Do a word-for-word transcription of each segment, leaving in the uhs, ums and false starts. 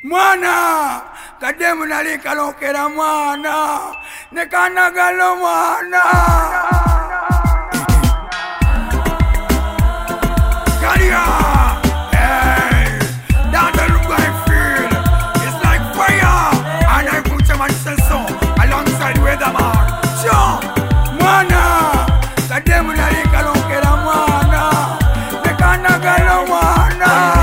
Mwana, kademu nalikalokera mwana, nekanagalo mwana. Kalia, hey, that's the look I feel. It's like fire, and I put some song alongside with the man. Sure, mwana, kademu nalikalokera mwana, nekanagalo mwana.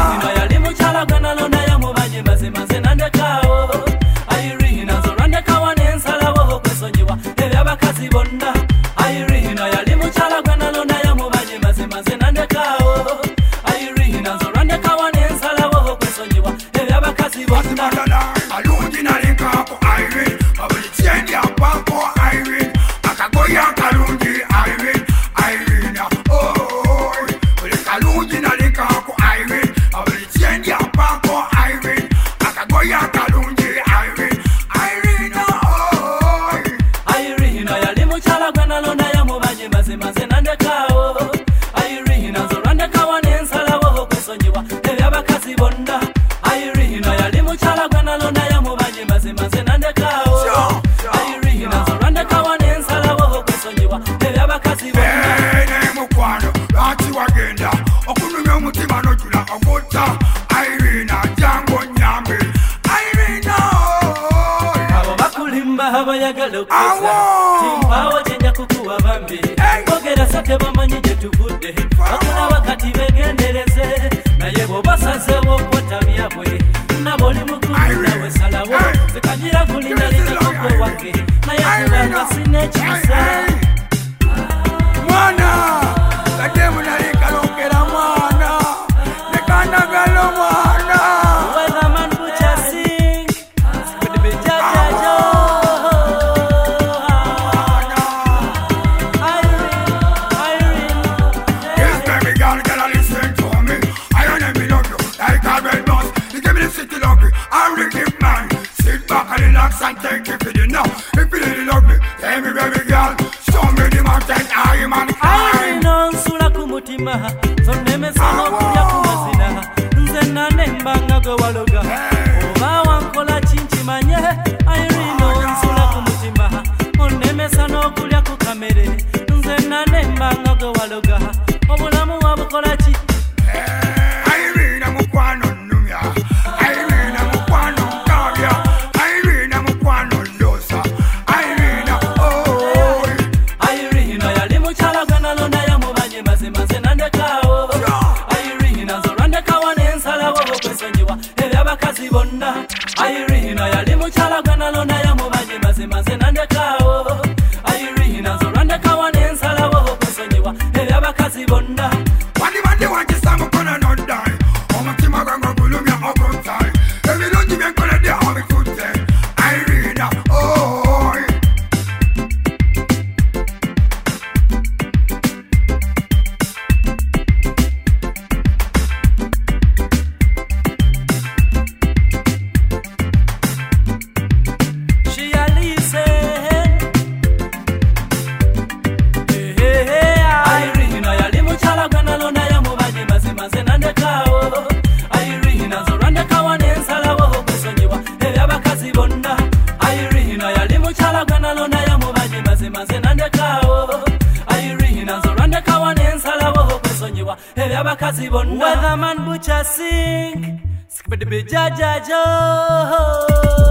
Timpawo chenja kukuwa bambi Ogera sake bamanyi jetuvudde Wakuna wakati begendereze Naye bobasaze wokwota byabwe Naboli mukuru nawe salawo Zikajira kulinda likakoko wake Naye kubanga sinechisa Mwana, kademu nalikalokera mwana Nekanagalo mwana. Weatherman Butcher sing Sikudebe jajajo And take it for you now. If you really love me, tell me baby girl. Show me the mountain, I am on I know sula kumutima. So neme sano kuya kumazina. Nze nane mbanga go waloga. Oba wankola chinchi manye. I know sula kumutima. O neme sano kuya kukamere. Nze nane mbanga go waloga. Obulamu wabukola chi. I mean I'm kwano numya. I mean I'm kwano kavya. Irina yali muchala gana lona ya mubaje maze maze nandekawo Irina zoranda kawane nsala wo kusonyiwa eri abakazi bonna wandi bande wange samu kona no die omutima gwange gulumya okuntai ebirungi byenkoledde obikutte Irina oh Weatherman Butcher sing Skibidi jajajo